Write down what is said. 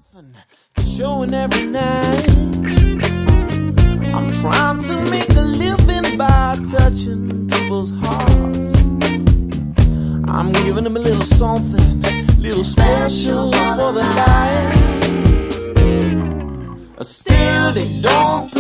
Showing every night. I'm trying to make a living by touching people's hearts. I'm giving them a little something, little special for the night. Still they don't